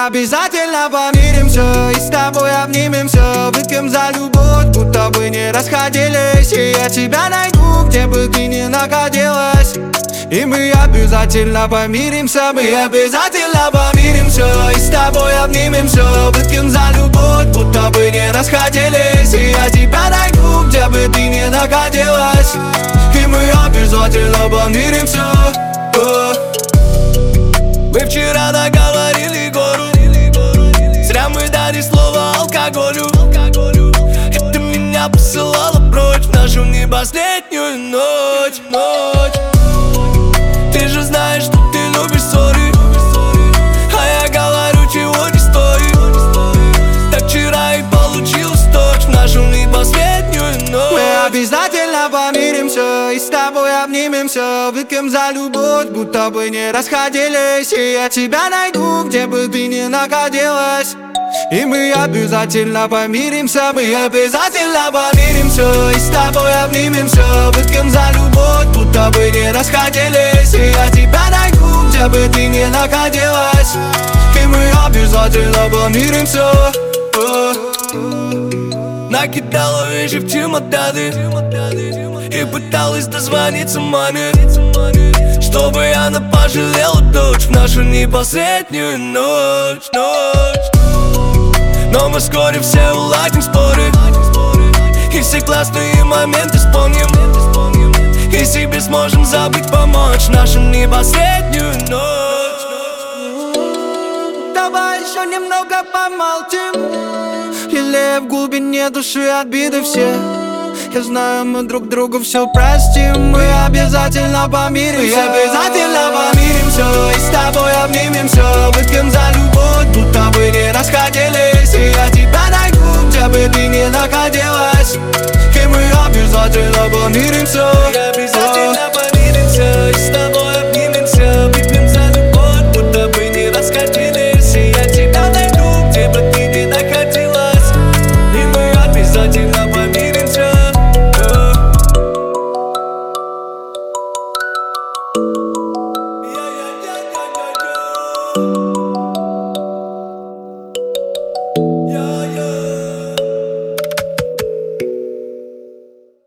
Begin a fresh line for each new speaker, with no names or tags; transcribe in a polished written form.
обязательно помиримся и с тобой обнимемся. Выпьем за любовь, будто бы не расходились. И я тебя найду, где бы ты ни находилась. И мы обязательно помиримся, мы обязательно помиримся и с тобой обнимемся. Выпьем за любовь, будто бы не расходились. И я тебя найду, где бы ты ни находилась. И мы обязательно помиримся. Мы вчера договорили гору, зря мы дали слово алкоголю. И ты меня посылала прочь в нашу не последнюю ночь. Ты же знаешь, что ты любишь ссоры, а я говорю, чего не стоит. Так вчера и получилось точь в нашу не последнюю ночь. Мы обязательно помиримся и с тобой обнимемся. Выпьем за любовь, будто бы не расходились. И я тебя найду, где бы ты ни находилась. И мы обязательно помиримся, мы обязательно помиримся и с тобой обнимемся. Выпьем за любовь, будто бы не расходились. И я тебя найду, где бы ты ни находилась. И мы обязательно помиримся. Накидала вещи в чемоданы и пыталась дозвониться маме, чтобы она пожалела дочь в нашу не последнюю ночь. Но мы вскоре все уладим споры и все классные моменты вспомним. И себе сможем забыть, помочь нашу не последнюю ночь. Давай еще немного помолчим, или в глубине души обиды все. Я знаю, мы друг другу все простим. Мы обязательно помиримся, мы обязательно помиримся и с тобой обнимемся. Выпьем за любовь,